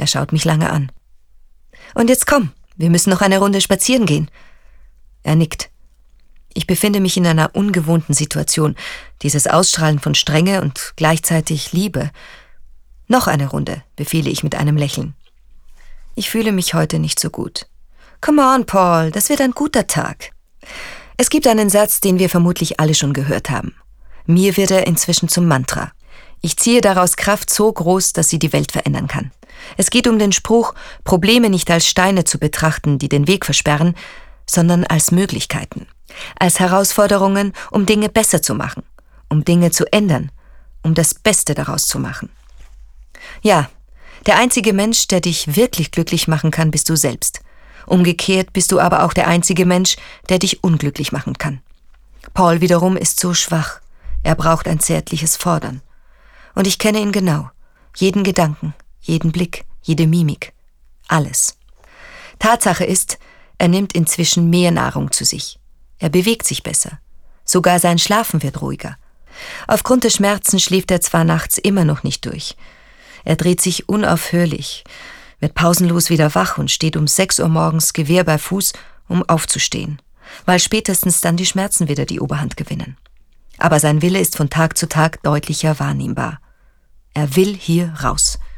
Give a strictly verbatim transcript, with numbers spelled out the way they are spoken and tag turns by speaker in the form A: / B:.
A: Er schaut mich lange an. »Und jetzt komm, wir müssen noch eine Runde spazieren gehen.« Er nickt. Ich befinde mich in einer ungewohnten Situation. Dieses Ausstrahlen von Strenge und gleichzeitig Liebe. »Noch eine Runde«, befehle ich mit einem Lächeln. Ich fühle mich heute nicht so gut. »Come on, Paul, das wird ein guter Tag.« Es gibt einen Satz, den wir vermutlich alle schon gehört haben. Mir wird er inzwischen zum Mantra. Ich ziehe daraus Kraft so groß, dass sie die Welt verändern kann. Es geht um den Spruch, Probleme nicht als Steine zu betrachten, die den Weg versperren, sondern als Möglichkeiten. Als Herausforderungen, um Dinge besser zu machen, um Dinge zu ändern, um das Beste daraus zu machen. Ja, der einzige Mensch, der dich wirklich glücklich machen kann, bist du selbst. Umgekehrt bist du aber auch der einzige Mensch, der dich unglücklich machen kann. Paul wiederum ist so schwach. Er braucht ein zärtliches Fordern. Und ich kenne ihn genau. Jeden Gedanken, jeden Blick, jede Mimik. Alles. Tatsache ist, er nimmt inzwischen mehr Nahrung zu sich. Er bewegt sich besser. Sogar sein Schlafen wird ruhiger. Aufgrund des Schmerzen schläft er zwar nachts immer noch nicht durch. Er dreht sich unaufhörlich, wird pausenlos wieder wach und steht um sechs Uhr morgens Gewehr bei Fuß, um aufzustehen, weil spätestens dann die Schmerzen wieder die Oberhand gewinnen. Aber sein Wille ist von Tag zu Tag deutlicher wahrnehmbar. Er will hier raus.